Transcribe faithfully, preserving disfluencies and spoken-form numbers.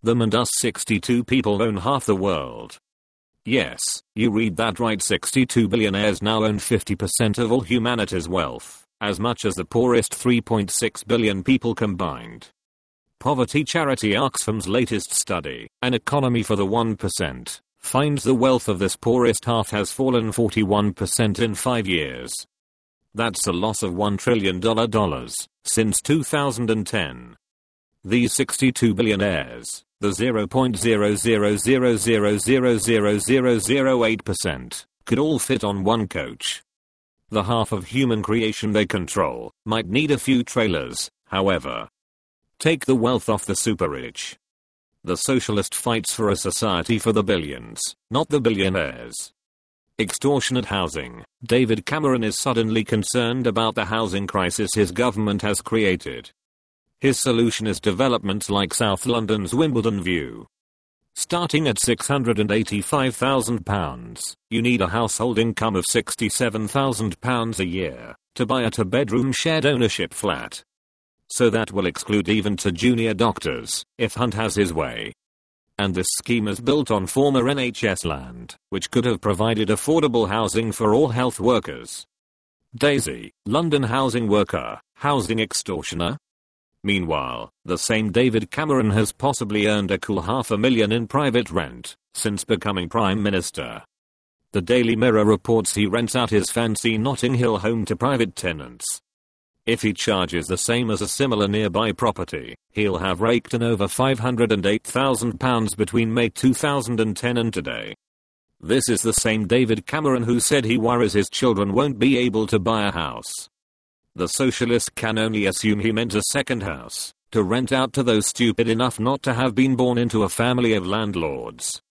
Them and us sixty-two people own half the world. Yes, you read that right, sixty-two billionaires now own fifty percent of all humanity's wealth, as much as the poorest three point six billion people combined. Poverty charity Oxfam's latest study, An Economy for the one percent, finds the wealth of this poorest half has fallen forty-one percent in five years. That's a loss of one trillion dollars since two thousand ten. These sixty-two billionaires, the zero point zero zero zero zero zero zero zero zero eight percent, could all fit on one coach. The half of human creation they control might need a few trailers, however. Take the wealth off the super rich. The socialist fights for a society for the billions, not the billionaires. Extortionate housing. David Cameron is suddenly concerned about the housing crisis his government has created. His solution is developments like South London's Wimbledon View. Starting at six hundred eighty-five thousand pounds, you need a household income of sixty-seven thousand pounds a year to buy a two-bedroom shared ownership flat. So that will exclude even two junior doctors, if Hunt has his way. And this scheme is built on former N H S land, which could have provided affordable housing for all health workers. Daisy, London housing worker, housing extortioner. Meanwhile, the same David Cameron has possibly earned a cool half a million in private rent since becoming Prime Minister. The Daily Mirror reports he rents out his fancy Notting Hill home to private tenants. If he charges the same as a similar nearby property, he'll have raked in over five hundred eight thousand pounds between May two thousand ten and today. This is the same David Cameron who said he worries his children won't be able to buy a house. The socialist can only assume he meant a second house, to rent out to those stupid enough not to have been born into a family of landlords.